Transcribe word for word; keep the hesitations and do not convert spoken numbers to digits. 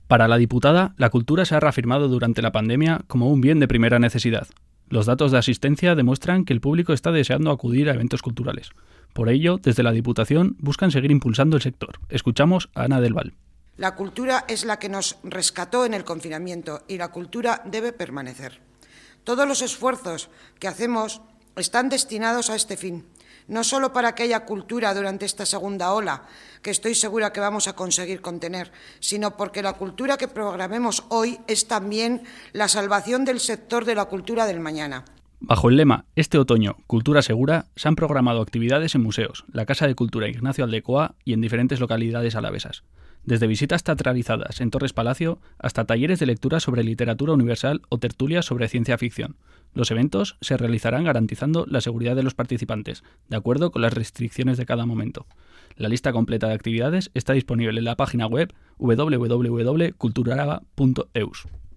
Para la diputada, la cultura se ha reafirmado durante la pandemia como un bien de primera necesidad. Los datos de asistencia demuestran que el público está deseando acudir a eventos culturales. Por ello, desde la Diputación buscan seguir impulsando el sector. Escuchamos a Ana del Val. La cultura es la que nos rescató en el confinamiento y la cultura debe permanecer. Todos los esfuerzos que hacemos están destinados a este fin, no solo para que haya cultura durante esta segunda ola, que estoy segura que vamos a conseguir contener, sino porque la cultura que programemos hoy es también la salvación del sector de la cultura del mañana. Bajo el lema "Este otoño, cultura segura", se han programado actividades en museos, la Casa de Cultura Ignacio Aldecoa y en diferentes localidades alavesas. Desde visitas teatralizadas en Torres Palacio hasta talleres de lectura sobre literatura universal o tertulias sobre ciencia ficción. Los eventos se realizarán garantizando la seguridad de los participantes, de acuerdo con las restricciones de cada momento. La lista completa de actividades está disponible en la página web doble u doble u doble u punto culturaraba punto eus.